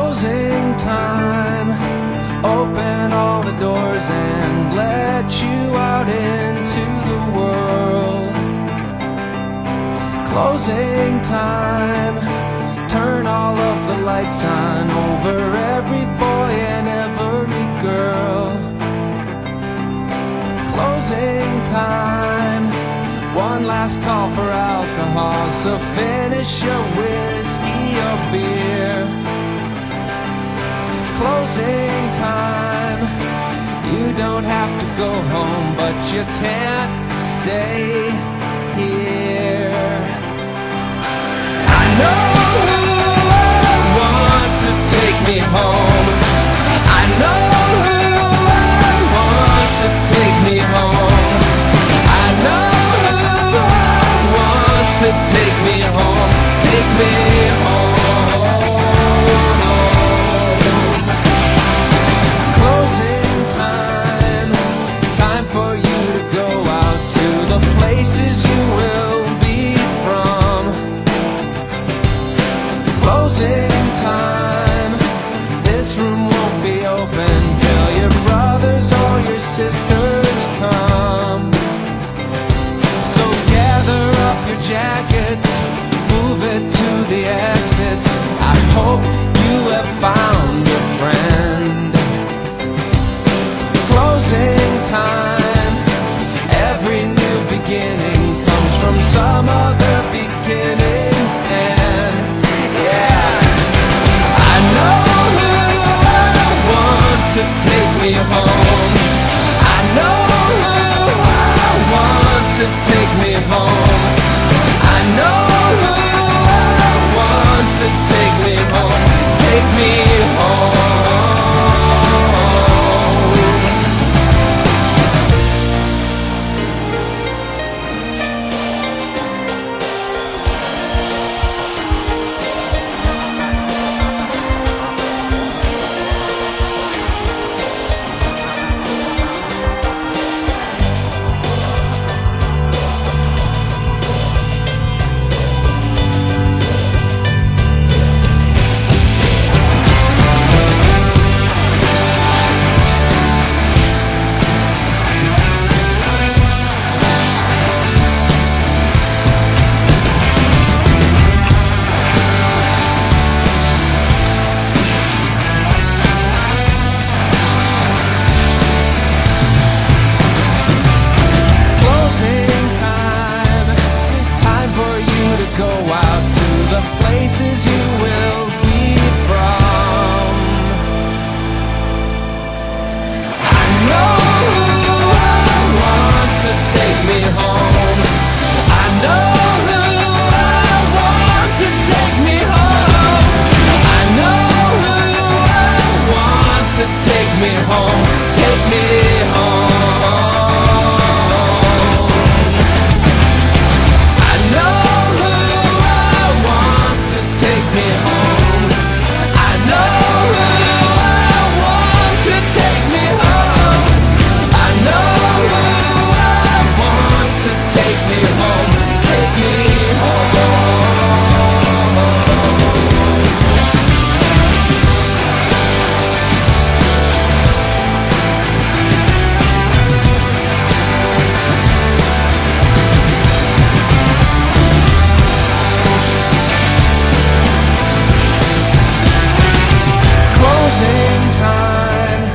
Closing time. Open all the doors and let you out into the world. Closing time. Turn all of the lights on over every boy and every girl. Closing time. One last call for alcohol, so finish your whiskey or beer. Closing time. You don't have to go home, but you can't stay here. I know who I want to take me home. I know who I want to take me home. I know who I want to take me home. Take me home. Places you will be from. Closing time. This room won't be open till your brothers or your sisters come. So gather up your jackets, move it to the exits. I hope you have found a friend. Closing time. Every new beginning comes from some other beginning's end. Yeah, I know who I want to take me home. I know who I want to take me home. I know who I want to take me home. Take me home. Places you will be from. I know who I want to take me home. I know who I want to take me home. I know who I want to take me home. Take me home.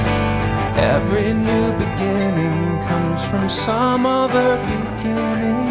Every new beginning comes from some other beginning.